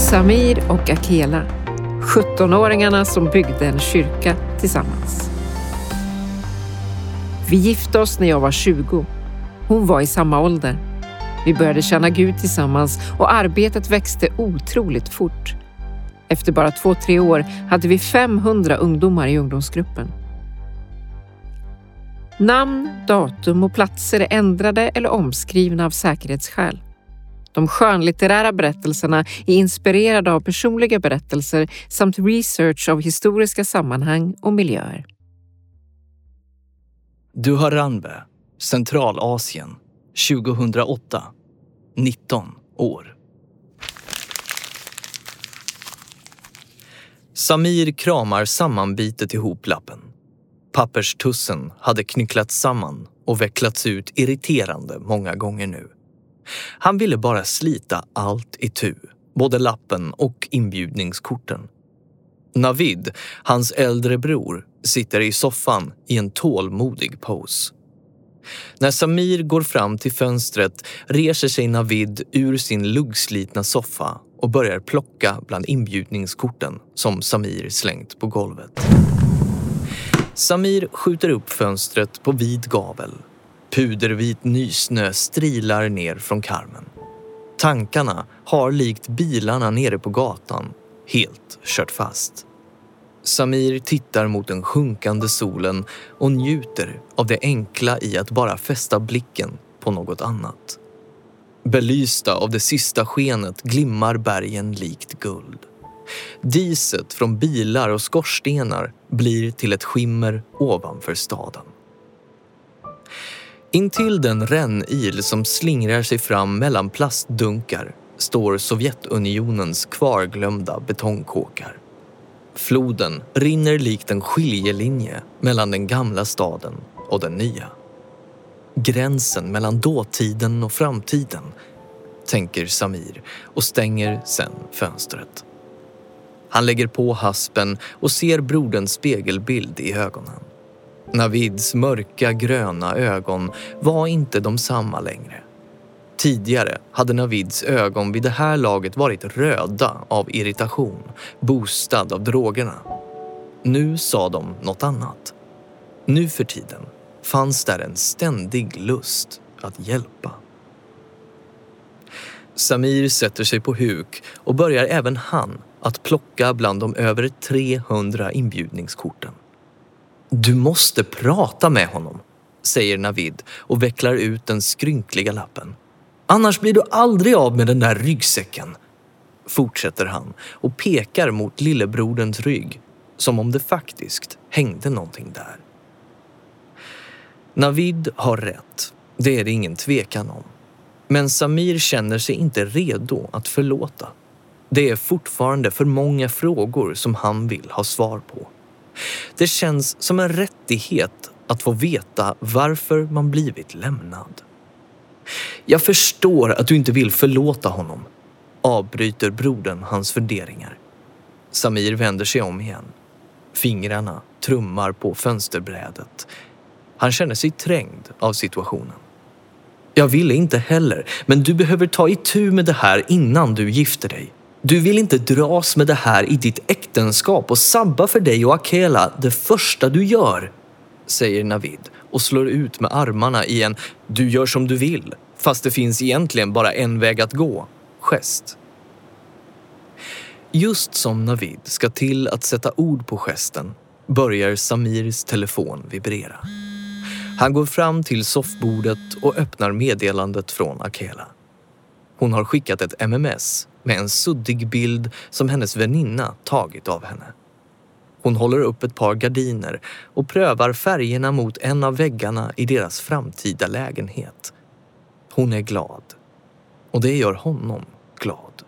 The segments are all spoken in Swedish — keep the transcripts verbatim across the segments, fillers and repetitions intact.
Samir och Akela, sjuttonåringarna som byggde en kyrka tillsammans. Vi gifte oss när jag var tjugo. Hon var i samma ålder. Vi började tjäna Gud tillsammans och arbetet växte otroligt fort. Efter bara två, tre år hade vi femhundra ungdomar i ungdomsgruppen. Namn, datum och platser är ändrade eller omskrivna av säkerhetsskäl. De skönlitterära berättelserna är inspirerade av personliga berättelser samt research av historiska sammanhang och miljöer. Duharanbe, Centralasien, tjugohundraåtta, nitton år. Samir kramar sammanbitet ihop lappen. Papperstussen hade knycklats samman och vecklats ut irriterande många gånger nu. Han ville bara slita allt i tu, både lappen och inbjudningskorten. Navid, hans äldre bror, sitter i soffan i en tålmodig pose. När Samir går fram till fönstret reser sig Navid ur sin luggslitna soffa och börjar plocka bland inbjudningskorten som Samir slängt på golvet. Samir skjuter upp fönstret på vid gavel. Pudervit nysnö strilar ner från karmen. Tankarna har likt bilarna nere på gatan helt kört fast. Samir tittar mot den sjunkande solen och njuter av det enkla i att bara fästa blicken på något annat. Belysta av det sista skenet glimmar bergen likt guld. Diset från bilar och skorstenar blir till ett skimmer ovanför staden. Intill den rännil som slingrar sig fram mellan plastdunkar står Sovjetunionens kvarglömda betongkåkar. Floden rinner likt en skiljelinje mellan den gamla staden och den nya. Gränsen mellan dåtiden och framtiden, tänker Samir och stänger sen fönstret. Han lägger på haspen och ser broderns spegelbild i ögonen. Navids mörka gröna ögon var inte de samma längre. Tidigare hade Navids ögon vid det här laget varit röda av irritation, boostad av drogerna. Nu sa de något annat. Nu för tiden fanns där en ständig lust att hjälpa. Samir sätter sig på huk och börjar även han att plocka bland de över trehundra inbjudningskorten. Du måste prata med honom, säger Navid och vecklar ut den skrynkliga lappen. Annars blir du aldrig av med den där ryggsäcken, fortsätter han och pekar mot lillebroderns rygg som om det faktiskt hängde någonting där. Navid har rätt, det är det ingen tvekan om. Men Samir känner sig inte redo att förlåta. Det är fortfarande för många frågor som han vill ha svar på. Det känns som en rättighet att få veta varför man blivit lämnad. Jag förstår att du inte vill förlåta honom, avbryter brodern hans funderingar. Samir vänder sig om igen. Fingrarna trummar på fönsterbrädet. Han känner sig trängd av situationen. Jag ville inte heller, men du behöver ta itu med det här innan du gifter dig. Du vill inte dras med det här i ditt äktenskap och sabba för dig och Akela det första du gör, säger Navid och slår ut med armarna i en du gör som du vill, fast det finns egentligen bara en väg att gå, gest. Just som Navid ska till att sätta ord på gesten börjar Samirs telefon vibrera. Han går fram till soffbordet och öppnar meddelandet från Akela. Hon har skickat ett M M S med en suddig bild som hennes väninna tagit av henne. Hon håller upp ett par gardiner och prövar färgerna mot en av väggarna i deras framtida lägenhet. Hon är glad. Och det gör honom glad.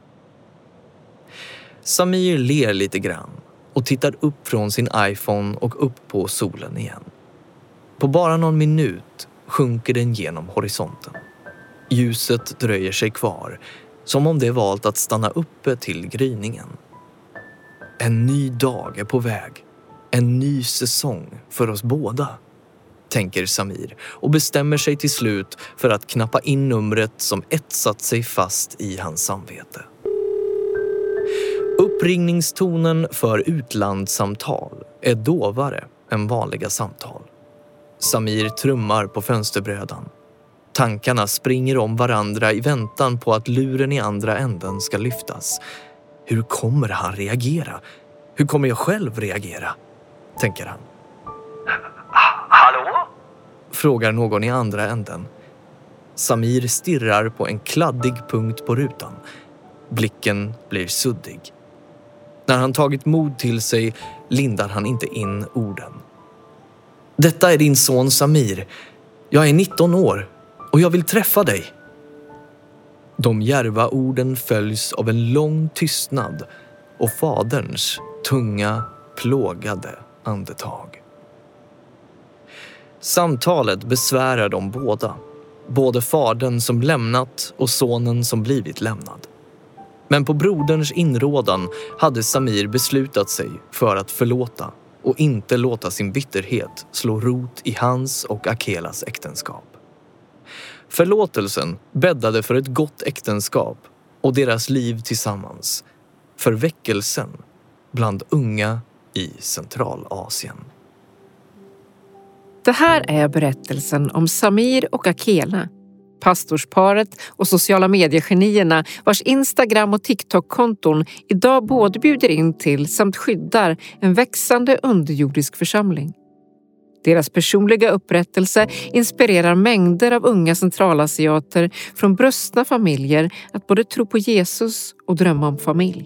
Samir ler lite grann och tittar upp från sin iPhone och upp på solen igen. På bara någon minut sjunker den genom horisonten. Ljuset dröjer sig kvar, som om det valt att stanna uppe till gryningen. En ny dag är på väg. En ny säsong för oss båda, tänker Samir och bestämmer sig till slut för att knappa in numret som etsat sig fast i hans samvete. Uppringningstonen för utlandssamtal är dovare än vanliga samtal. Samir trummar på fönsterbrädan. Tankarna springer om varandra i väntan på att luren i andra änden ska lyftas. Hur kommer han reagera? Hur kommer jag själv reagera? Tänker han. Hallå? Frågar någon i andra änden. Samir stirrar på en kladdig punkt på rutan. Blicken blir suddig. När han tagit mod till sig lindar han inte in orden. Detta är din son Samir. Jag är nitton år och jag vill träffa dig. De djärva orden följs av en lång tystnad och faderns tunga, plågade andetag. Samtalet besvärar dem båda. Både fadern som lämnat och sonen som blivit lämnad. Men på broderns inrådan hade Samir beslutat sig för att förlåta och inte låta sin bitterhet slå rot i hans och Akelas äktenskap. Förlåtelsen bäddade för ett gott äktenskap och deras liv tillsammans. För väckelsen bland unga i Centralasien. Det här är berättelsen om Samir och Akela, pastorsparet och sociala mediegenierna vars Instagram- och TikTok-konton idag både bjuder in till samt skyddar en växande underjordisk församling. Deras personliga upprättelse inspirerar mängder av unga centralasiater från brustna familjer att både tro på Jesus och drömma om familj.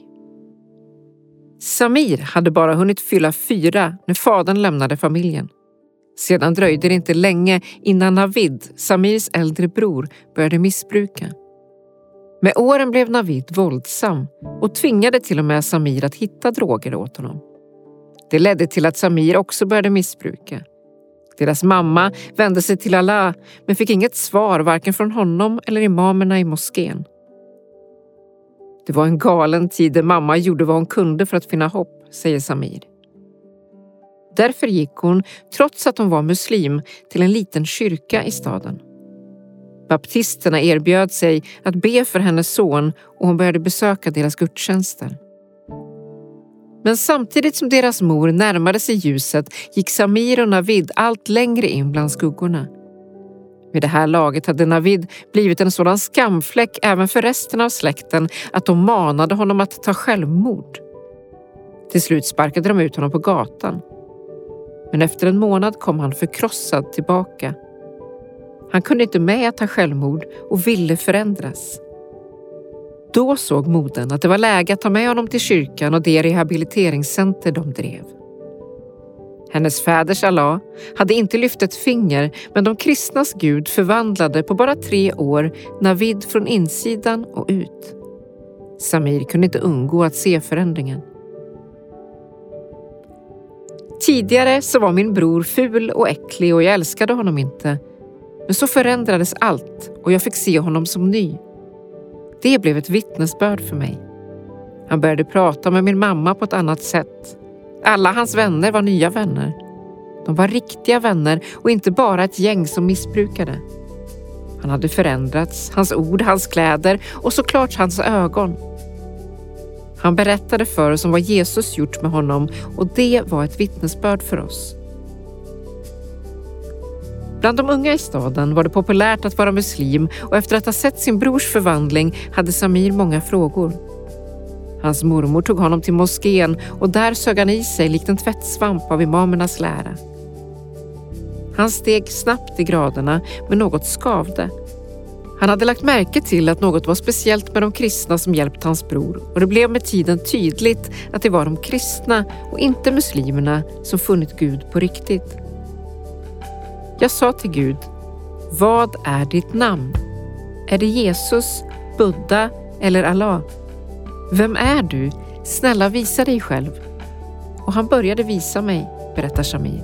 Samir hade bara hunnit fylla fyra när fadern lämnade familjen. Sedan dröjde det inte länge innan Navid, Samirs äldre bror, började missbruka. Med åren blev Navid våldsam och tvingade till och med Samir att hitta droger åt honom. Det ledde till att Samir också började missbruka. Deras mamma vände sig till Allah men fick inget svar varken från honom eller imamerna i moskén. Det var en galen tid där mamma gjorde vad hon kunde för att finna hopp, säger Samir. Därför gick hon, trots att hon var muslim, till en liten kyrka i staden. Baptisterna erbjöd sig att be för hennes son och hon började besöka deras gudstjänster. Men samtidigt som deras mor närmade sig ljuset gick Samir och Navid allt längre in bland skuggorna. Vid det här laget hade Navid blivit en sådan skamfläck även för resten av släkten att de manade honom att ta självmord. Till slut sparkade de ut honom på gatan. Men efter en månad kom han förkrossad tillbaka. Han kunde inte med att ta självmord och ville förändras. Då såg modern att det var läge att ta med honom till kyrkan och det rehabiliteringscenter de drev. Hennes fäders Allah hade inte lyft ett finger, men de kristnas Gud förvandlade på bara tre år Navid från insidan och ut. Samir kunde inte undgå att se förändringen. Tidigare så var min bror ful och äcklig och jag älskade honom inte. Men så förändrades allt och jag fick se honom som ny. Det blev ett vittnesbörd för mig. Han började prata med min mamma på ett annat sätt. Alla hans vänner var nya vänner. De var riktiga vänner och inte bara ett gäng som missbrukade. Han hade förändrats, hans ord, hans kläder och såklart hans ögon. Han berättade för oss om vad Jesus gjort med honom och det var ett vittnesbörd för oss. Bland de unga i staden var det populärt att vara muslim och efter att ha sett sin brors förvandling hade Samir många frågor. Hans mormor tog honom till moskén och där sög han i sig likt en tvättsvamp av imamernas lära. Han steg snabbt i graderna men något skavde. Han hade lagt märke till att något var speciellt med de kristna som hjälpt hans bror och det blev med tiden tydligt att det var de kristna och inte muslimerna som funnit Gud på riktigt. Jag sa till Gud, vad är ditt namn? Är det Jesus, Buddha eller Allah? Vem är du? Snälla visa dig själv. Och han började visa mig, berättar Samir.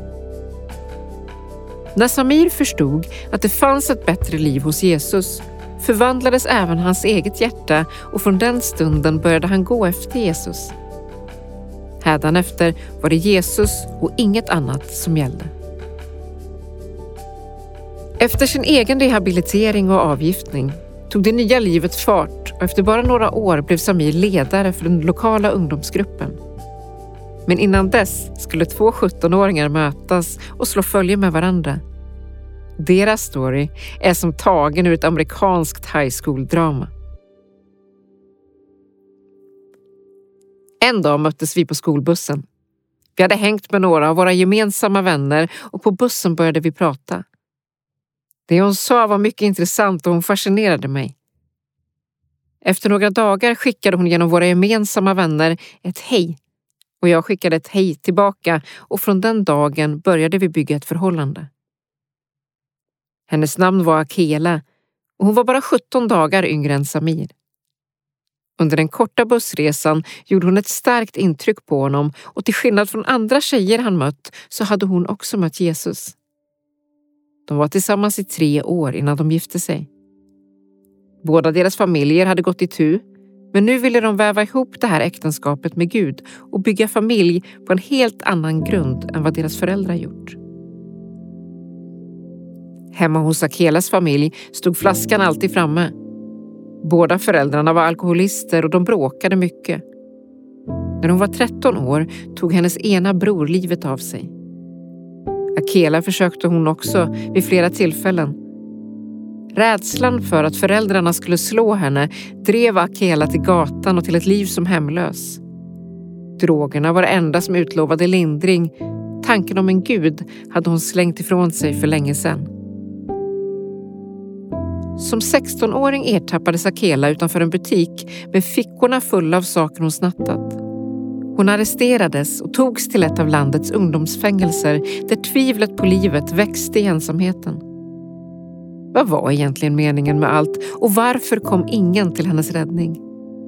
När Samir förstod att det fanns ett bättre liv hos Jesus förvandlades även hans eget hjärta och från den stunden började han gå efter Jesus. Hädanefter var det Jesus och inget annat som gällde. Efter sin egen rehabilitering och avgiftning tog det nya livet fart och efter bara några år blev Samir ledare för den lokala ungdomsgruppen. Men innan dess skulle två sjuttonåringar mötas och slå följe med varandra. Deras story är som tagen ur ett amerikanskt high school-drama. En dag möttes vi på skolbussen. Vi hade hängt med några av våra gemensamma vänner och på bussen började vi prata. Det hon sa var mycket intressant och hon fascinerade mig. Efter några dagar skickade hon genom våra gemensamma vänner ett hej och jag skickade ett hej tillbaka och från den dagen började vi bygga ett förhållande. Hennes namn var Akela och hon var bara sjutton dagar yngre än Samir. Under den korta bussresan gjorde hon ett starkt intryck på honom och till skillnad från andra tjejer han mött så hade hon också mött Jesus. De var tillsammans i tre år innan de gifte sig. Båda deras familjer hade gått itu, men nu ville de väva ihop det här äktenskapet med Gud och bygga familj på en helt annan grund än vad deras föräldrar gjort. Hemma hos Akelas familj stod flaskan alltid framme. Båda föräldrarna var alkoholister och de bråkade mycket. När hon var tretton år tog hennes ena bror livet av sig. Akela försökte hon också vid flera tillfällen. Rädslan för att föräldrarna skulle slå henne drev Akela till gatan och till ett liv som hemlös. Drogerna var det enda som utlovade lindring. Tanken om en gud hade hon slängt ifrån sig för länge sedan. Som sextonåring ertappades Akela utanför en butik med fickorna fulla av saker hon snattat. Hon arresterades och togs till ett av landets ungdomsfängelser där tvivlet på livet växte i ensamheten. Vad var egentligen meningen med allt och varför kom ingen till hennes räddning?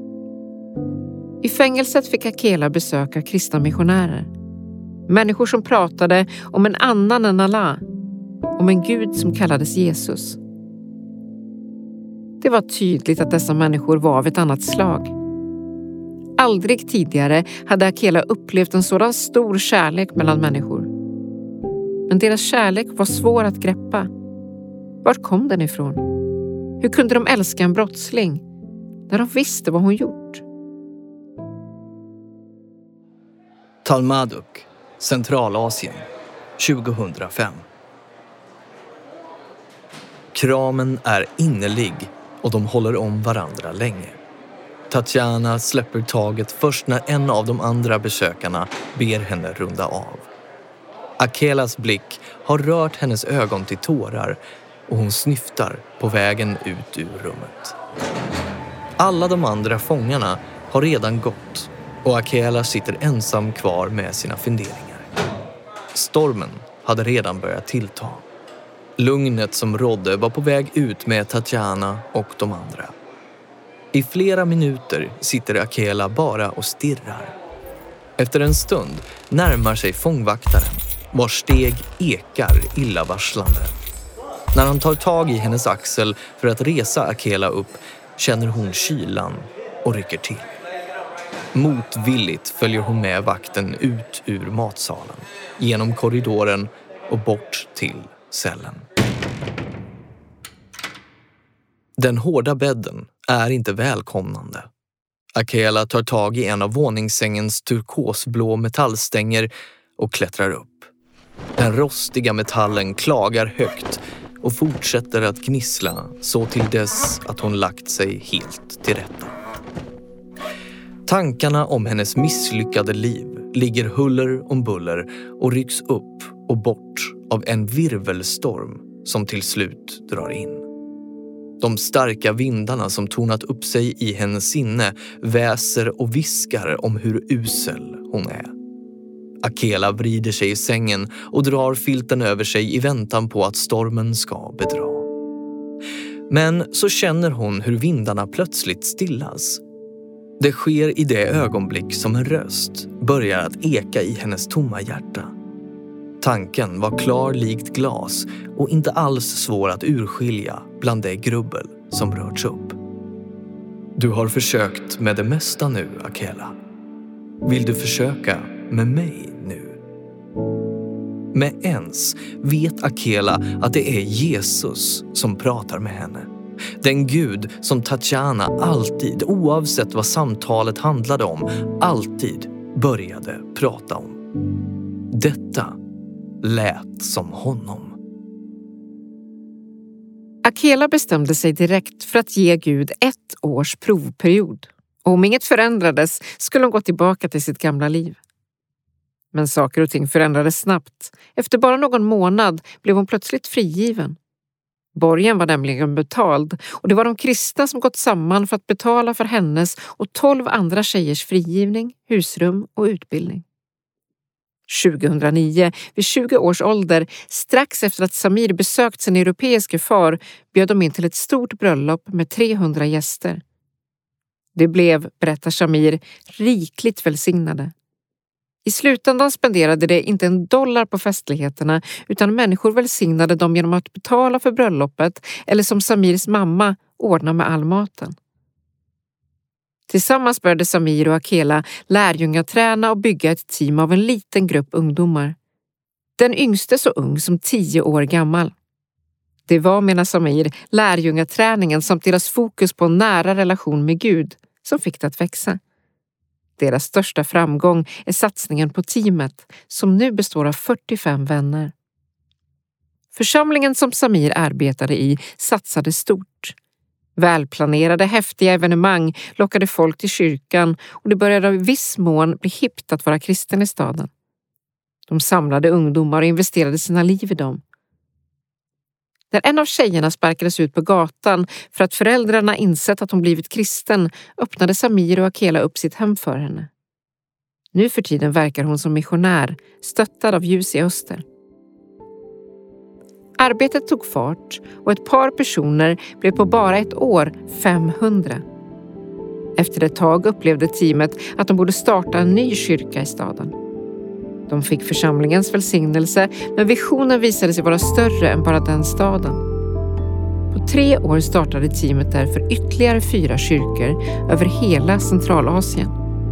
I fängelset fick Akela besöka kristna missionärer. Människor som pratade om en annan än Allah, om en gud som kallades Jesus. Det var tydligt att dessa människor var av ett annat slag. Aldrig tidigare hade Akela upplevt en sådan stor kärlek mellan människor. Men deras kärlek var svår att greppa. Vart kom den ifrån? Hur kunde de älska en brottsling när de visste vad hon gjort? Talmaduk, Centralasien, tjugohundrafem. Kramen är innerlig och de håller om varandra länge. Tatjana släpper taget först när en av de andra besökarna ber henne runda av. Akelas blick har rört hennes ögon till tårar och hon snyftar på vägen ut ur rummet. Alla de andra fångarna har redan gått och Akela sitter ensam kvar med sina funderingar. Stormen hade redan börjat tillta. Lugnet som rådde var på väg ut med Tatjana och de andra. I flera minuter sitter Akela bara och stirrar. Efter en stund närmar sig fångvaktaren, vars steg ekar illavarslande. När han tar tag i hennes axel för att resa Akela upp känner hon kylan och rycker till. Motvilligt följer hon med vakten ut ur matsalen, genom korridoren och bort till cellen. Den hårda bädden är inte välkomnande. Akela tar tag i en av våningssängens turkosblå metallstänger och klättrar upp. Den rostiga metallen klagar högt och fortsätter att gnissla så till dess att hon lagt sig helt till rätta. Tankarna om hennes misslyckade liv ligger huller om buller och rycks upp och bort av en virvelstorm som till slut drar in. De starka vindarna som tornat upp sig i hennes sinne väser och viskar om hur usel hon är. Akela vrider sig i sängen och drar filten över sig i väntan på att stormen ska bedra. Men så känner hon hur vindarna plötsligt stillas. Det sker i det ögonblick som en röst börjar att eka i hennes tomma hjärta. Tanken var klar likt glas och inte alls svår att urskilja bland det grubbel som rörts upp. Du har försökt med det mesta nu, Akela. Vill du försöka med mig nu? Med ens vet Akela att det är Jesus som pratar med henne. Den Gud som Tatjana alltid, oavsett vad samtalet handlade om, alltid började prata om. Detta lät som honom. Akela bestämde sig direkt för att ge Gud ett års provperiod. Och om inget förändrades skulle hon gå tillbaka till sitt gamla liv. Men saker och ting förändrades snabbt. Efter bara någon månad blev hon plötsligt frigiven. Borgen var nämligen betald och det var de kristna som gått samman för att betala för hennes och tolv andra tjejers frigivning, husrum och utbildning. tjugohundranio, vid tjugo års ålder, strax efter att Samir besökt sin europeiska far, bjöd de in till ett stort bröllop med trehundra gäster. Det blev, berättar Samir, rikligt välsignade. I slutändan spenderade det inte en dollar på festligheterna utan människor välsignade dem genom att betala för bröllopet eller som Samirs mamma ordna med all maten. Tillsammans började Samir och Akela lärjungaträna och bygga ett team av en liten grupp ungdomar. Den yngste så ung som tio år gammal. Det var, menar Samir, lärjungaträningen samt deras fokus på en nära relation med Gud som fick det att växa. Deras största framgång är satsningen på teamet som nu består av fyrtiofem vänner. Församlingen som Samir arbetade i satsade stort. Välplanerade, häftiga evenemang lockade folk till kyrkan och det började i viss mån bli hippt att vara kristen i staden. De samlade ungdomar och investerade sina liv i dem. När en av tjejerna sparkades ut på gatan för att föräldrarna insett att hon blivit kristen öppnade Samir och Akela upp sitt hem för henne. Nu för tiden verkar hon som missionär, stöttad av Ljus i öster. Arbetet tog fart och ett par personer blev på bara ett år femhundra. Efter ett tag upplevde teamet att de borde starta en ny kyrka i staden. De fick församlingens välsignelse, men visionen visade sig vara större än bara den staden. På tre år startade teamet därför ytterligare fyra kyrkor över hela Centralasien.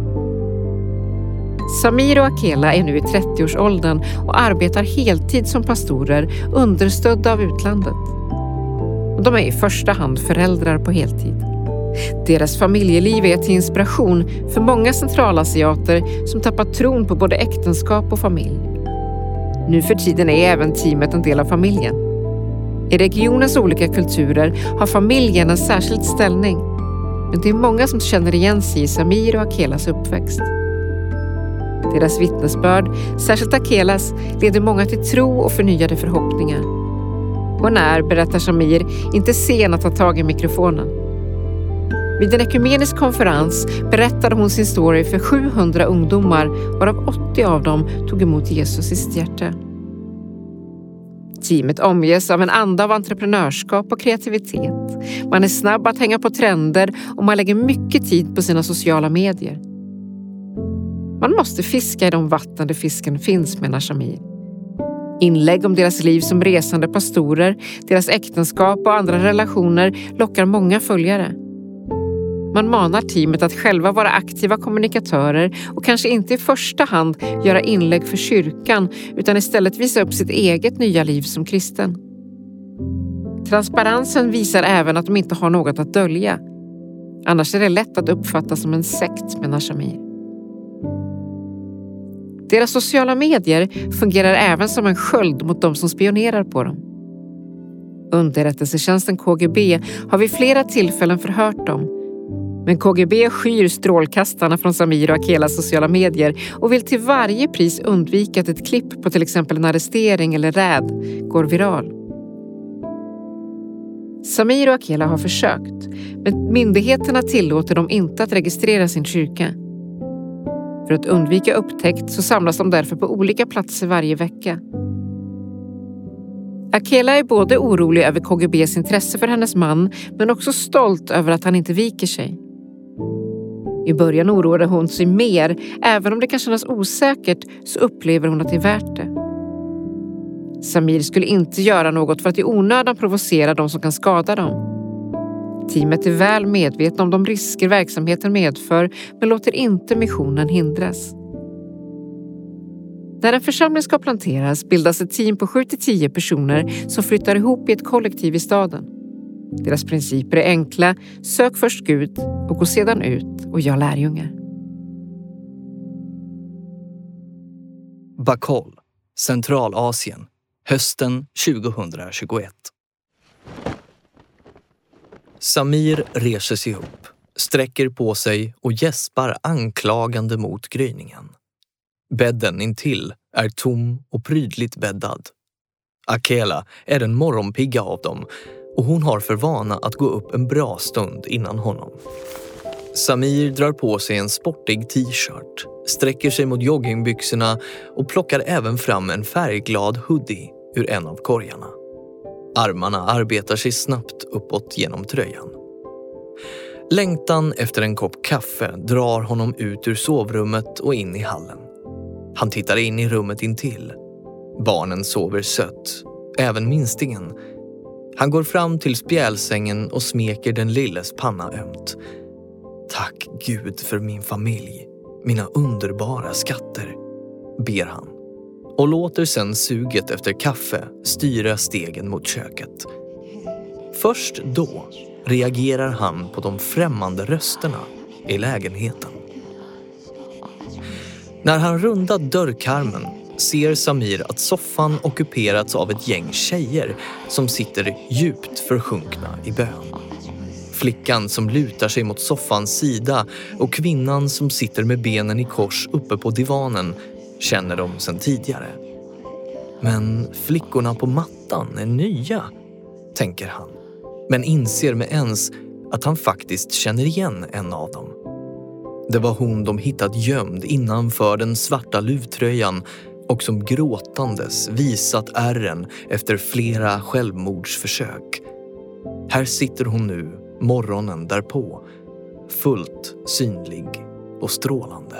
Samir och Akela är nu i trettioårsåldern och arbetar heltid som pastorer understödda av utlandet. De är i första hand föräldrar på heltid. Deras familjeliv är till inspiration för många centralasiater som tappat tron på både äktenskap och familj. Nu för tiden är även teamet en del av familjen. I regionens olika kulturer har familjen en särskild ställning, men det är många som känner igen sig i Samir och Akelas uppväxt. Deras vittnesbörd, särskilt Akelas, leder många till tro och förnyade förhoppningar. Hon är, berättar Samir, inte sen att ta tag i mikrofonen. Vid en ekumenisk konferens berättade hon sin story för sjuhundra ungdomar, varav åttio av dem tog emot Jesus i sitt hjärta. Teamet omges av en anda av entreprenörskap och kreativitet. Man är snabb att hänga på trender och man lägger mycket tid på sina sociala medier. Man måste fiska i de vatten där fisken finns, menar Samir. Inlägg om deras liv som resande pastorer, deras äktenskap och andra relationer lockar många följare. Man manar teamet att själva vara aktiva kommunikatörer och kanske inte i första hand göra inlägg för kyrkan utan istället visa upp sitt eget nya liv som kristen. Transparensen visar även att de inte har något att dölja. Annars är det lätt att uppfatta som en sekt, menar Samir. Deras sociala medier fungerar även som en sköld mot de som spionerar på dem. Underrättelsetjänsten K G B har vid flera tillfällen förhört dem. Men K G B skyr strålkastarna från Samir och Akelas sociala medier och vill till varje pris undvika att ett klipp på till exempel en arrestering eller räd går viral. Samir och Akela har försökt, men myndigheterna tillåter dem inte att registrera sin kyrka. För att undvika upptäckt så samlas de därför på olika platser varje vecka. Akela är både orolig över K G B:s intresse för hennes man men också stolt över att han inte viker sig. I början oroade hon sig mer, även om det kan kännas osäkert så upplever hon att det är värt det. Samir skulle inte göra något för att i onödan provocera de som kan skada dem. Teamet är väl medvetna om de risker verksamheten medför men låter inte missionen hindras. När en församling ska planteras bildas ett team på sju till tio personer som flyttar ihop i ett kollektiv i staden. Deras principer är enkla: sök först Gud och gå sedan ut och gör lärjungar. Bakhol, Centralasien, hösten tjugohundratjugoett. Samir reser sig upp, sträcker på sig och gäspar anklagande mot gryningen. Bädden intill är tom och prydligt bäddad. Akela är den morgonpigga av dem och hon har för vana att gå upp en bra stund innan honom. Samir drar på sig en sportig t-shirt, sträcker sig mot joggingbyxorna och plockar även fram en färgglad hoodie ur en av korgarna. Armarna arbetar sig snabbt uppåt genom tröjan. Längtan efter en kopp kaffe drar honom ut ur sovrummet och in i hallen. Han tittar in i rummet intill. Barnen sover sött, även minstingen. Han går fram till spjälsängen och smeker den lilles panna ömt. Tack Gud för min familj, mina underbara skatter, ber han. Och låter sen suget efter kaffe styra stegen mot köket. Först då reagerar han på de främmande rösterna i lägenheten. När han rundat dörrkarmen ser Samir att soffan ockuperats av ett gäng tjejer som sitter djupt försjunkna i bön. Flickan som lutar sig mot soffans sida och kvinnan som sitter med benen i kors uppe på divanen känner de sedan tidigare. Men flickorna på mattan är nya, tänker han. Men inser med ens att han faktiskt känner igen en av dem. Det var hon de hittat gömd innanför den svarta luvtröjan och som gråtandes visat ärren efter flera självmordsförsök. Här sitter hon nu, morgonen därpå, fullt synlig och strålande.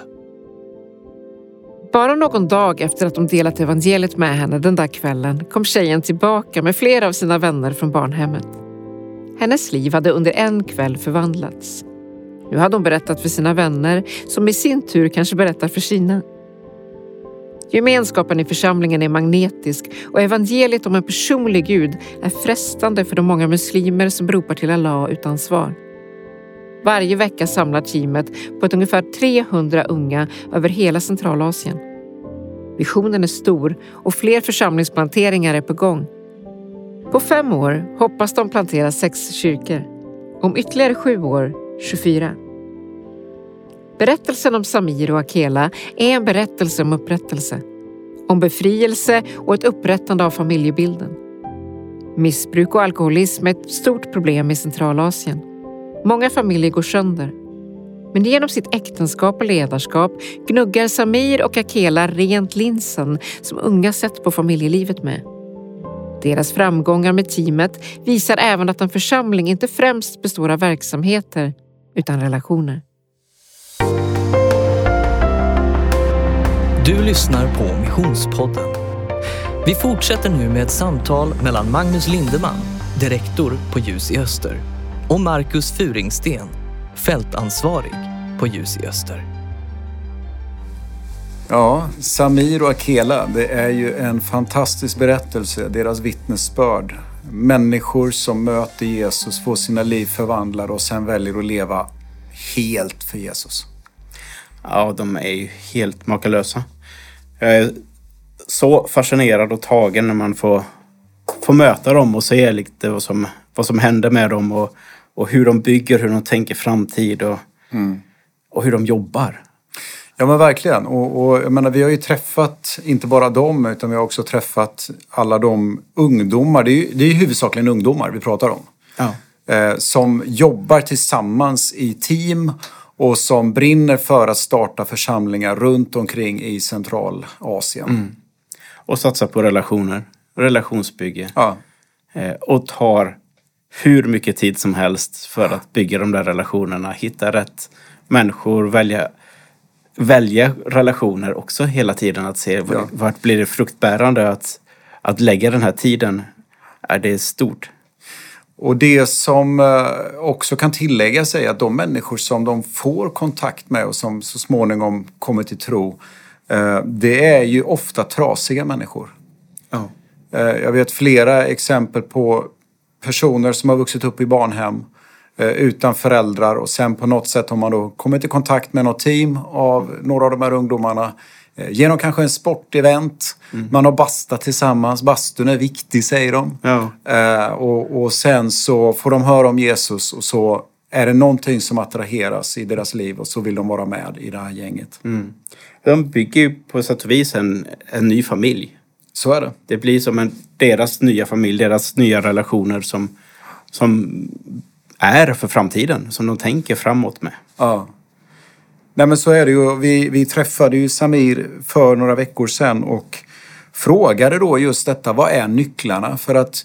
Bara någon dag efter att de delat evangeliet med henne den där kvällen kom tjejen tillbaka med flera av sina vänner från barnhemmet. Hennes liv hade under en kväll förvandlats. Nu hade hon berättat för sina vänner som i sin tur kanske berättar för sina. Gemenskapen i församlingen är magnetisk och evangeliet om en personlig Gud är frestande för de många muslimer som ropar till Allah utan svar. Varje vecka samlar teamet på ett ungefär trehundra unga över hela Centralasien. Visionen är stor och fler församlingsplanteringar är på gång. På fem år hoppas de plantera sex kyrkor. Om ytterligare sju år, tjugofyra. Berättelsen om Samir och Akela är en berättelse om upprättelse. Om befrielse och ett upprättande av familjebilden. Missbruk och alkoholism är ett stort problem i Centralasien. Många familjer går sönder. Men genom sitt äktenskap och ledarskap gnuggar Samir och Akela rent linsen som unga sett på familjelivet med. Deras framgångar med teamet visar även att en församling inte främst består av verksamheter utan relationer. Du lyssnar på Missionspodden. Vi fortsätter nu med ett samtal mellan Magnus Lindeman, direktor på Ljus i Öster, och Marcus Furingsten, fältansvarig på Ljus i Öster. Ja, Samir och Akela, det är ju en fantastisk berättelse, deras vittnesbörd. Människor som möter Jesus, får sina liv förvandlade och sen väljer att leva helt för Jesus. Ja, de är ju helt makalösa. Jag är så fascinerad och tagen när man får, får möta dem och se lite vad som, vad som händer med dem och, och hur de bygger, hur de tänker framtid och, mm. och hur de jobbar. Ja men verkligen. Och, och jag menar, vi har ju träffat inte bara dem utan vi har också träffat alla de ungdomar. Det är ju, det är ju huvudsakligen ungdomar vi pratar om. Ja. Eh, som jobbar tillsammans i team och som brinner för att starta församlingar runt omkring i Centralasien. Mm. Och satsa på relationer, relationsbygge. Ja. Eh, och tar hur mycket tid som helst för att bygga de där relationerna. Hitta rätt människor, välja... välja relationer också hela tiden. Att se ja. vart blir det fruktbärande att, att lägga den här tiden. Är det stort. Och det som också kan tilläggas är att de människor som de får kontakt med och som så småningom kommer till tro. Det är ju ofta trasiga människor. Ja. Jag vet flera exempel på personer som har vuxit upp i barnhem eh, utan föräldrar och sen på något sätt har man då kommit i kontakt med något team av några av de här ungdomarna eh, genom kanske en sportevent. Mm. Man har bastat tillsammans. Bastun är viktig, säger de. Ja. Eh, och, och sen så får de höra om Jesus och så är det någonting som attraheras i deras liv och så vill de vara med i det här gänget. Mm. De bygger ju på sätt och vis en, en ny familj. Så är det. Det blir som en, deras nya familj, deras nya relationer som, som är för framtiden. Som de tänker framåt med. Ja. Nej men så är det ju. Vi, vi träffade ju Samir för några veckor sedan och frågade då just detta. Vad är nycklarna? För att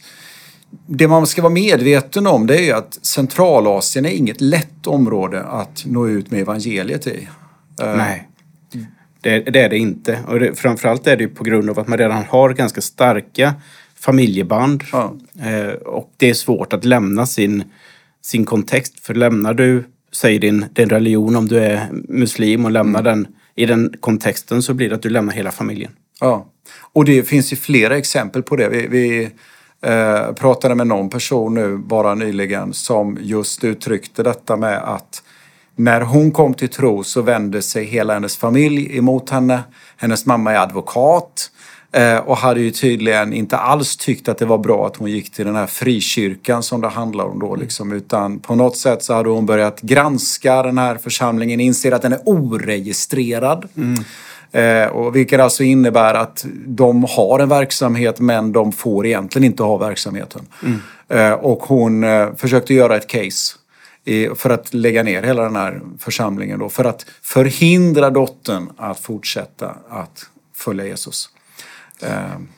det man ska vara medveten om det är ju att Centralasien är inget lätt område att nå ut med evangeliet i. Nej, det, det är det inte. Och det, framförallt är det på grund av att man redan har ganska starka familjeband. Ja. Eh, och det är svårt att lämna sin, sin kontext. För lämnar du, säg din, din religion om du är muslim och lämnar mm. den i den kontexten så blir det att du lämnar hela familjen. Ja, och det finns ju flera exempel på det. Vi... vi Eh, pratade med någon person nu bara nyligen som just uttryckte detta med att när hon kom till tro så vände sig hela hennes familj emot henne. Hennes mamma är advokat eh, och hade ju tydligen inte alls tyckt att det var bra att hon gick till den här frikyrkan som det handlar om då liksom, utan på något sätt så hade hon börjat granska den här församlingen, inser att den är oregistrerad. Mm. Eh, och vilket alltså innebär att de har en verksamhet men de får egentligen inte ha verksamheten. Mm. Eh, och hon eh, försökte göra ett case i, för att lägga ner hela den här församlingen då, för att förhindra dottern att fortsätta att följa Jesus. Eh,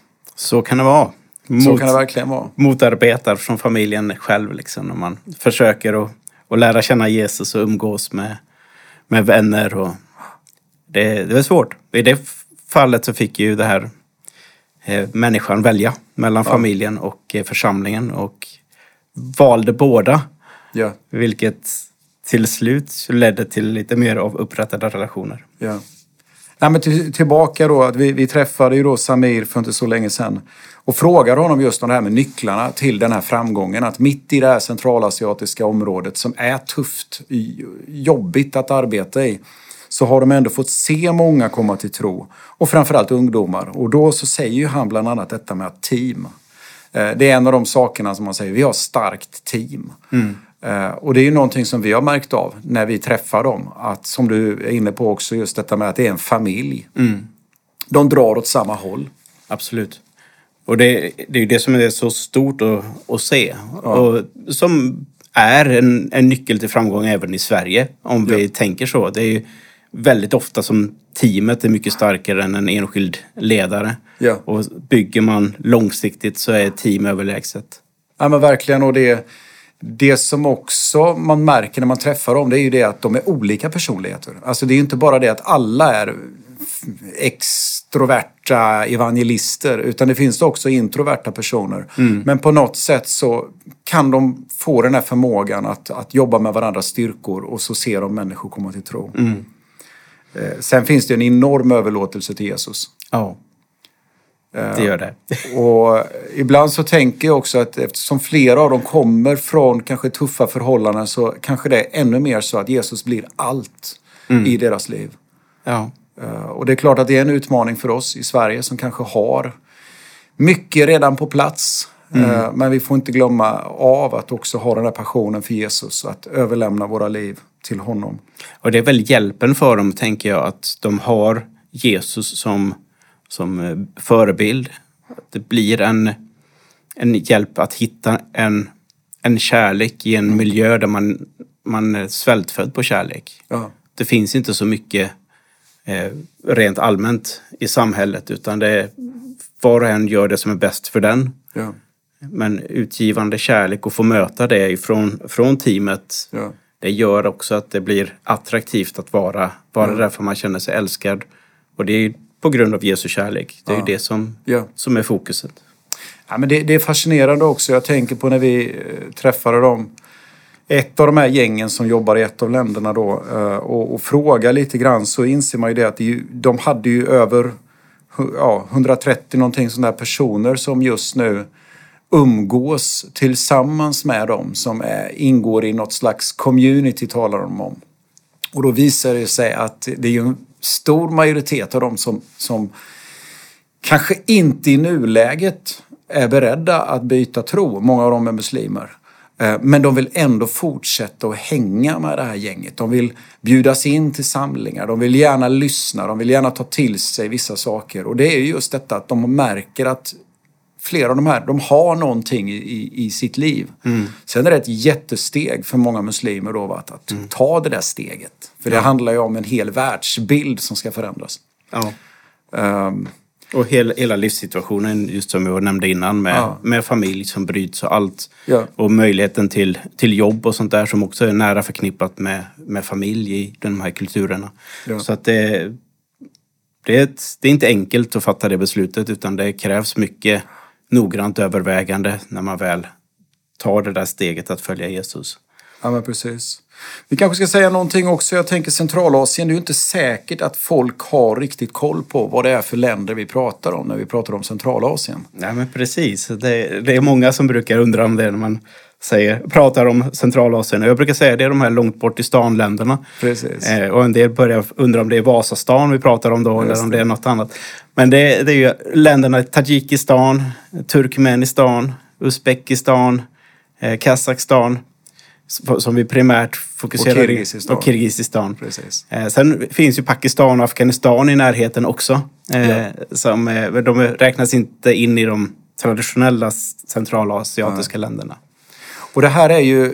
så kan det vara. Mot, så kan det verkligen vara. Motarbetar från familjen själv liksom, när man försöker att, att lära känna Jesus och umgås med, med vänner och Det, det var svårt. I det fallet så fick ju det här eh, människan välja mellan ja. familjen och eh, församlingen och valde båda. Ja. Vilket till slut ledde till lite mer av upprättade relationer. Ja. Nej, men till, tillbaka då, att vi, vi träffade ju då Samir för inte så länge sedan och frågade honom just om det här med nycklarna till den här framgången. Att mitt i det här centralasiatiska området som är tufft, jobbigt att arbeta i, så har de ändå fått se många komma till tro. Och framförallt ungdomar. Och då så säger ju han bland annat detta med att team. Det är en av de sakerna som man säger, vi har starkt team. Mm. Och det är ju någonting som vi har märkt av när vi träffar dem. Att som du är inne på också, just detta med att det är en familj. Mm. De drar åt samma håll. Absolut. Och det, det är ju det som är så stort att, att se. Ja. Och som är en, en nyckel till framgång även i Sverige. Om vi ja. tänker så. Det är ju väldigt ofta som teamet är mycket starkare än en enskild ledare. Ja. Och bygger man långsiktigt så är team överlägset. Ja men verkligen, och det, det som också man märker när man träffar dem, det är ju det att de är olika personligheter. Alltså det är ju inte bara det att alla är extroverta evangelister, utan det finns också introverta personer. Mm. Men på något sätt så kan de få den här förmågan att, att jobba med varandras styrkor och så ser de människor komma till tro. Mm. Sen finns det en enorm överlåtelse till Jesus. Ja, det gör det. Och ibland så tänker jag också att eftersom flera av dem kommer från kanske tuffa förhållanden så kanske det är ännu mer så att Jesus blir allt mm. i deras liv. Ja. Och det är klart att det är en utmaning för oss i Sverige som kanske har mycket redan på plats. Mm. Men vi får inte glömma av att också ha den här passionen för Jesus och att överlämna våra liv till honom. Och det är väl hjälpen för dem, tänker jag, att de har Jesus som, som förebild. Det blir en, en hjälp att hitta en, en kärlek i en mm. miljö där man, man är svältfödd på kärlek. Ja. Det finns inte så mycket eh, rent allmänt i samhället, utan det är, var och en gör det som är bäst för den. Ja. Men utgivande kärlek och få möta det ifrån, från teamet, ja. det gör också att det blir attraktivt att vara, vara ja. därför man känner sig älskad. Och det är på grund av Jesu kärlek. Det är ja. ju det som, ja. som är fokuset. Ja, men det, det är fascinerande också. Jag tänker på när vi eh, träffade dem. Ett av de här gängen som jobbar i ett av länderna då. Eh, och, och frågar lite grann så inser man ju det att det ju, de hade ju över ja, hundratrettio någonting sådana här personer som just nu umgås tillsammans med dem som är, ingår i något slags community, talar de om. Och då visar det sig att det är ju en stor majoritet av dem som, som kanske inte i nuläget är beredda att byta tro. Många av dem är muslimer. Men de vill ändå fortsätta att hänga med det här gänget. De vill bjudas in till samlingar. De vill gärna lyssna. De vill gärna ta till sig vissa saker. Och det är just detta att de märker att flera av de här, de har någonting i, i sitt liv. Mm. Sen är det ett jättesteg för många muslimer då att, att mm. ta det där steget. För det ja. handlar ju om en hel världsbild som ska förändras. Ja. Um, och hela, hela livssituationen, just som jag nämnde innan, med, ja. med familj som bryts och allt. Ja. Och möjligheten till, till jobb och sånt där som också är nära förknippat med, med familj i de här kulturerna. Ja. Så att det, det, är ett, det är inte enkelt att fatta det beslutet, utan det krävs mycket noggrant övervägande när man väl tar det där steget att följa Jesus. Ja, men precis. Vi kanske ska säga någonting också. Jag tänker Centralasien. Det är ju inte säkert att folk har riktigt koll på vad det är för länder vi pratar om när vi pratar om Centralasien. Ja, men precis. Det, det är många som brukar undra om det när man säger, pratar om Centralasien. Jag brukar säga att det är de här långt bort i stan-länderna. Precis. Eh, och en del börjar undra om det är Vasastan vi pratar om då, eller om det är något annat. Men det, det är ju länderna Tadzjikistan, Turkmenistan, Uzbekistan, eh, Kazakstan, som vi primärt fokuserar och Kirgisistan. Och Kirgisistan. Precis. Eh, sen finns ju Pakistan och Afghanistan i närheten också. Eh, ja. som, eh, de räknas inte in i de traditionella centralasiatiska ja. länderna. Och det här är ju,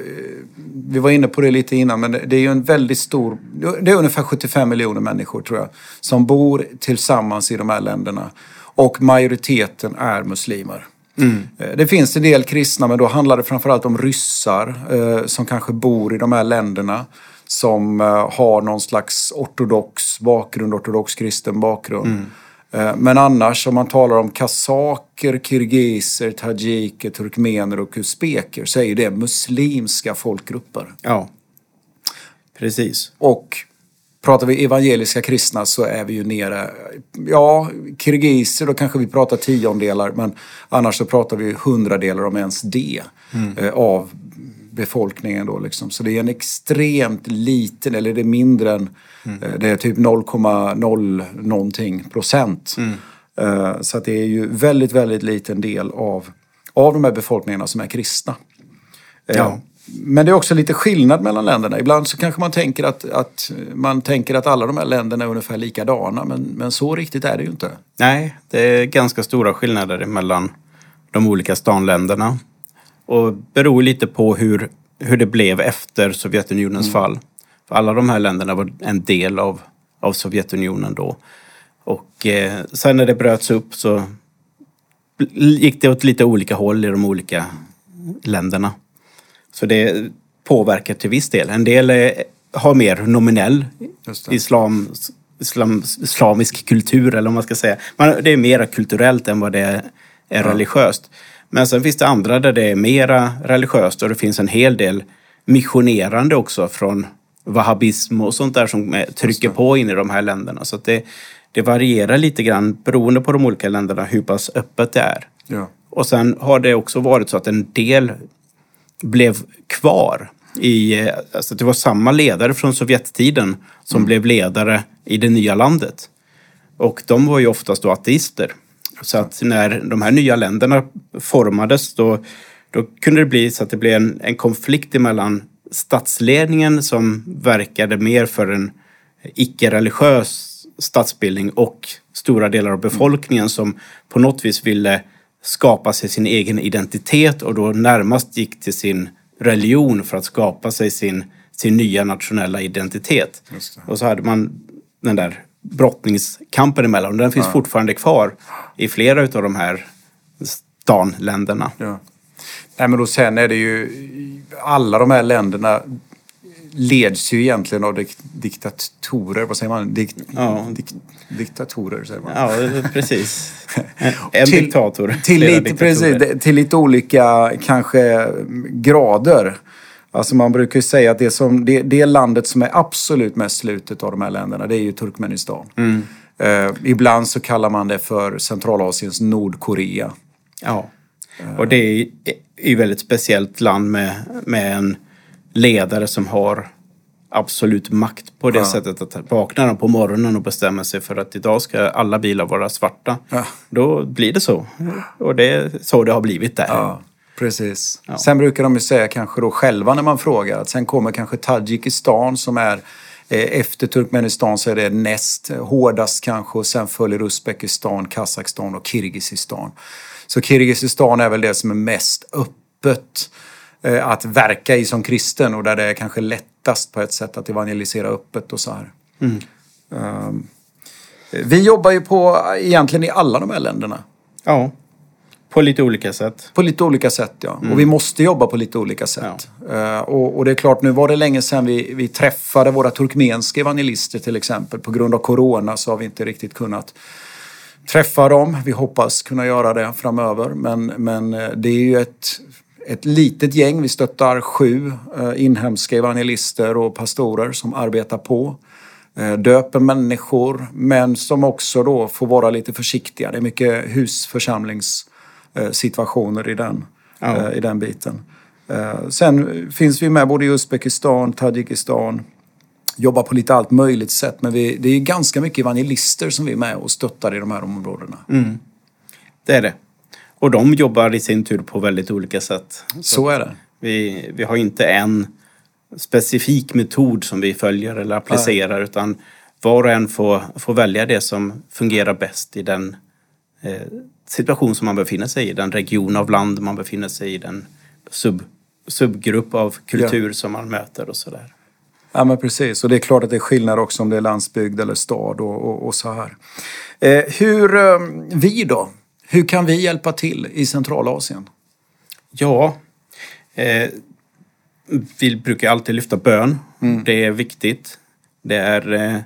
vi var inne på det lite innan, men det är ju en väldigt stor, det är ungefär sjuttiofem miljoner människor tror jag, som bor tillsammans i de här länderna. Och majoriteten är muslimer. Mm. Det finns en del kristna, men då handlar det framförallt om ryssar eh, som kanske bor i de här länderna. Som eh, har någon slags ortodox bakgrund, ortodox kristen bakgrund. Mm. Eh, men annars om man talar om kazaker, kirgiser, tadjiker, turkmener och uzbeker så är ju det muslimska folkgrupper. Ja, precis. Och pratar vi evangeliska kristna så är vi ju nere, ja, kirgiser, då kanske vi pratar tiondelar, men annars så pratar vi hundradelar om ens det mm. eh, av befolkningen då liksom. Så det är en extremt liten, eller det är mindre än, mm. eh, det är typ noll komma noll någonting procent. Mm. Eh, så att det är ju väldigt, väldigt liten del av, av de här befolkningarna som är kristna. Eh, ja. Men det är också lite skillnad mellan länderna. Ibland så kanske man tänker att, att man tänker att alla de här länderna är ungefär likadana. Men, men så riktigt är det ju inte. Nej, det är ganska stora skillnader mellan de olika stanländerna. Och beror lite på hur, hur det blev efter Sovjetunionens mm. fall. För alla de här länderna var en del av, av Sovjetunionen då. Och eh, sen när det bröts upp så gick det åt lite olika håll i de olika länderna. Så det påverkar till viss del. En del är, har mer nominell islam, islam, islamisk kultur, eller vad man ska säga. Men det är mer kulturellt än vad det är, är ja. religiöst. Men sen finns det andra där det är mera religiöst. Och det finns en hel del missionerande också från wahhabism och sånt där som trycker på in i de här länderna. Så att det, det varierar lite grann beroende på de olika länderna hur pass öppet det är. Ja. Och sen har det också varit så att en del blev kvar i, alltså det var samma ledare från Sovjettiden som mm. blev ledare i det nya landet. Och de var ju oftast då ateister. Så att när de här nya länderna formades då, då kunde det bli så att det blev en, en konflikt mellan statsledningen som verkade mer för en icke-religiös statsbildning och stora delar av befolkningen mm. som på något vis ville skapa sig sin egen identitet och då närmast gick till sin religion för att skapa sig sin, sin nya nationella identitet. Och så hade man den där brottningskampen emellan. Den finns ja. fortfarande kvar i flera av de här stanländerna. Ja. Nej, men då sen är det ju alla de här länderna leds ju egentligen av dik- diktatorer, vad säger man? Dik- ja. dik- diktatorer säger man. Ja, precis. En, en till, diktator. Till lite, precis, till lite olika kanske grader. Alltså man brukar ju säga att det, som, det, det landet som är absolut mest slutet av de här länderna, det är ju Turkmenistan. Mm. Uh, ibland så kallar man det för Centralasiens Nordkorea. Ja. Och det är ju väldigt speciellt land med, med en ledare som har absolut makt på det ja. sättet att vaknar han på morgonen och bestämmer sig för att idag ska alla bilar vara svarta. Ja. Då blir det så. Och det är så det har blivit där. Ja, precis. Ja. Sen brukar de ju säga kanske då själva när man frågar att sen kommer kanske Tadzjikistan som är efter Turkmenistan så är det näst hårdast kanske och sen följer Uzbekistan, Kazakstan och Kirgizistan. Så Kirgizistan är väl det som är mest öppet eh, att verka i som kristen och där det är kanske lättast på ett sätt att evangelisera öppet och så här. Mm. Um, vi jobbar ju på egentligen i alla de här länderna. Ja. På lite olika sätt. På lite olika sätt, ja. Mm. Och vi måste jobba på lite olika sätt. Ja. Uh, och, och det är klart, nu var det länge sedan vi, vi träffade våra turkmenska evangelister till exempel. På grund av corona så har vi inte riktigt kunnat träffa dem. Vi hoppas kunna göra det framöver. Men, men det är ju ett, ett litet gäng. Vi stöttar sju uh, inhemska evangelister och pastorer som arbetar på. Uh, döper människor, men som också då får vara lite försiktiga. Det är mycket husförsamlings situationer i den, ja. eh, i den biten. Eh, sen finns vi med både i Uzbekistan, Tadzjikistan, jobbar på lite allt möjligt sätt. Men vi, det är ganska mycket evangelister som vi är med och stöttar i de här områdena. Mm. Det är det. Och de jobbar i sin tur på väldigt olika sätt. Så, Så är det. Vi, vi har inte en specifik metod som vi följer eller applicerar. Nej. Utan var och en får, får välja det som fungerar bäst i den eh, situation som man befinner sig i, den region av land man befinner sig i, den sub, subgrupp av kultur ja. som man möter och sådär. Ja men precis, och det är klart att det är skillnad också om det är landsbygd eller stad och, och, och så här. Eh, hur, eh, vi då? Hur kan vi hjälpa till i Centralasien? Ja, eh, vi brukar alltid lyfta bön. Mm. Det är viktigt. Det är eh,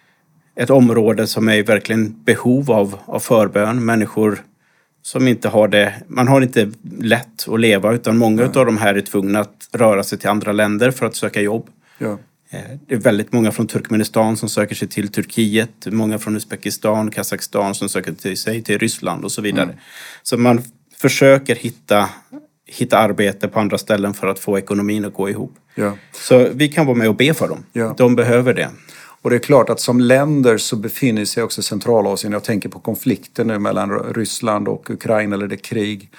ett område som är verkligen behov av, av förbön. Människor som inte har det, man har inte lätt att leva utan många av de här är tvungna att röra sig till andra länder för att söka jobb. Ja. Det är väldigt många från Turkmenistan som söker sig till Turkiet, många från Uzbekistan, Kazakstan som söker till sig till Ryssland och så vidare. Mm. Så man försöker hitta, hitta arbete på andra ställen för att få ekonomin att gå ihop. Ja. Så vi kan vara med och be för dem. Ja. De behöver det. Och det är klart att som länder så befinner sig också Centralasien. Jag tänker på konflikten nu mellan Ryssland och Ukraina eller det krig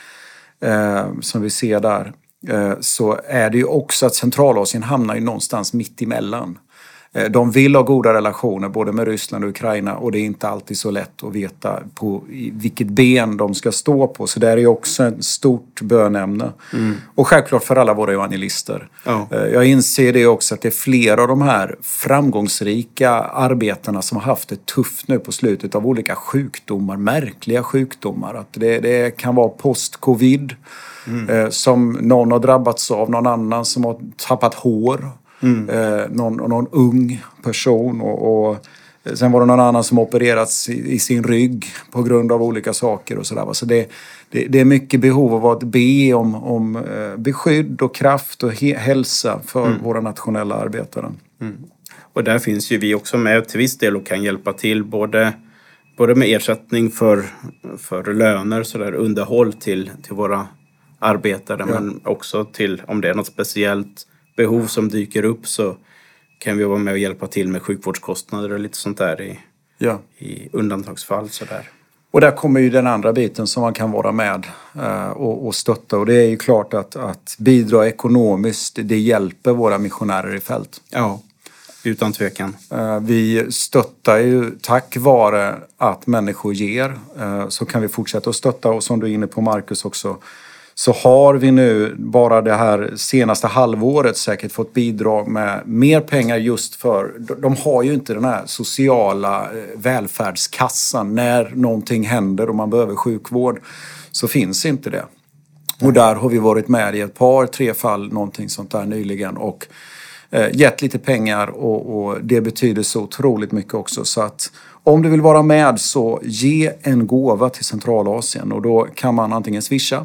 eh, som vi ser där. Eh, så är det ju också att Centralasien hamnar ju någonstans mitt emellan. Eh, de vill ha goda relationer både med Ryssland och Ukraina och det är inte alltid så lätt att veta på vilket ben de ska stå på. Så det är ju också ett stort bönämne. Mm. Och självklart för alla våra evangelister. Oh. Eh, jag inser det också att det är flera av de här framgångsrika arbetarna som har haft det tufft nu på slutet av olika sjukdomar, märkliga sjukdomar. Att det, det kan vara post-covid. Mm. Eh, som någon har drabbats av, någon annan som har tappat hår, mm. eh, någon, någon ung person och, och sen var det någon annan som opererats i, i sin rygg på grund av olika saker och sådär. Så det, det, det är mycket behov av att be om, om eh, beskydd och kraft och he, hälsa för mm. våra nationella arbetare. Mm. Och där finns ju vi också med till viss del och kan hjälpa till både, både med ersättning för, för löner, sådär, underhåll till, till våra arbetare, ja. Men också till om det är något speciellt behov som dyker upp så kan vi vara med och hjälpa till med sjukvårdskostnader och lite sånt där i, ja. i undantagsfall. Sådär. Och där kommer ju den andra biten som man kan vara med eh, och, och stötta och det är ju klart att, att bidra ekonomiskt, det hjälper våra missionärer i fält. Ja, utan tvekan. Eh, vi stöttar ju tack vare att människor ger eh, så kan vi fortsätta att stötta och som du är inne på Marcus också så har vi nu bara det här senaste halvåret säkert fått bidrag med mer pengar just för, de har ju inte den här sociala välfärdskassan när någonting händer och man behöver sjukvård så finns inte det. Och där har vi varit med i ett par, tre fall, någonting sånt där nyligen och eh, gett lite pengar och, och det betyder så otroligt mycket också så att om du vill vara med så ge en gåva till Centralasien och då kan man antingen swisha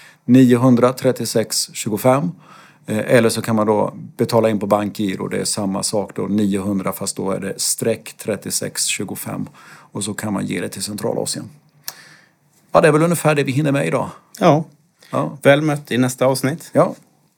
nio tre sex två fem eller så kan man då betala in på bankgiro. Det är samma sak då, niohundra fast då är det streck trettiosex tjugofem och så kan man ge det till Centralasien. Ja, det är väl ungefär det vi hinner med idag. Ja, Ja. Väl mött i nästa avsnitt. Ja.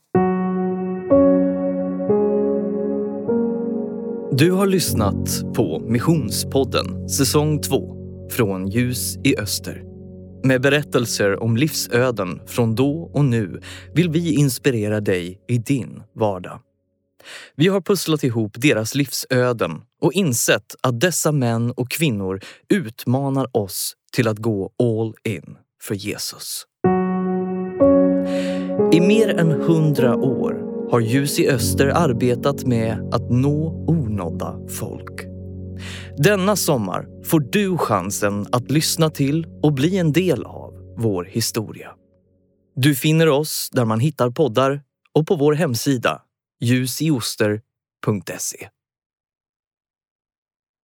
Du har lyssnat på Missionspodden säsong två från Ljus i Öster. Med berättelser om livsöden från då och nu vill vi inspirera dig i din vardag. Vi har pusslat ihop deras livsöden och insett att dessa män och kvinnor utmanar oss till att gå all in för Jesus. I mer än hundra år har Ljus i Öster arbetat med att nå onådda folk. Denna sommar får du chansen att lyssna till och bli en del av vår historia. Du finner oss där man hittar poddar och på vår hemsida ljusioster punkt se.